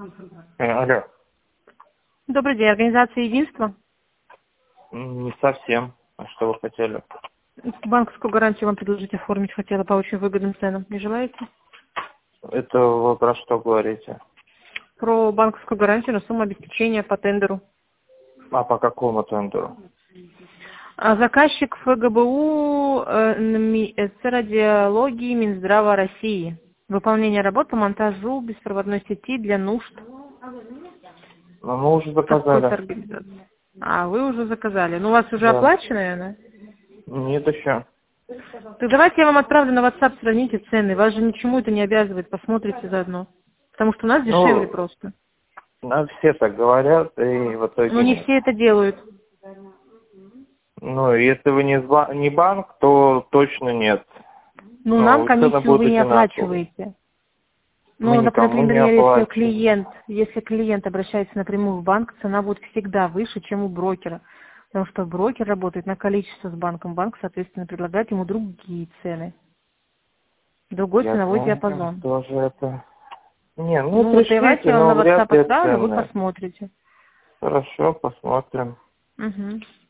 Алло. Добрый день, организация «Единство». Не совсем. А что вы хотели? Банковскую гарантию вам предложить оформить хотела по очень выгодным ценам. Не желаете? Это вы про что говорите? Про банковскую гарантию на сумму обеспечения по тендеру. А по какому тендеру? Заказчик ФГБУ радиологии Минздрава России. Выполнение работ по монтажу беспроводной сети для нужд. Ну, мы уже Какой-то заказали. организации. А, вы уже заказали. Ну, у вас уже Да. оплачено, наверное? Нет еще. Так давайте я вам отправлю на WhatsApp, сравните цены. Вас же ничему это не обязывает, посмотрите заодно. Потому что у нас дешевле Ну, просто. все так говорят, и в итоге Но не нет. все это делают. Ну, если вы не банк, то точно нет. Ну, нам Ну, цены комиссию вы будут не одинаковые. оплачиваете. Мы Ну, никому не например, оплачиваем. если клиент обращается напрямую в банк, цена будет всегда выше, чем у брокера. Потому что брокер работает на количество с банком. Банк, соответственно, предлагает ему другие цены. Другой Я ценовой знаю, диапазон. тоже это... Не, ну Ну, вот давайте пришлите, я вам но на WhatsApp вряд ли это отправлю, вы ценное. посмотрите. Хорошо, посмотрим. Угу.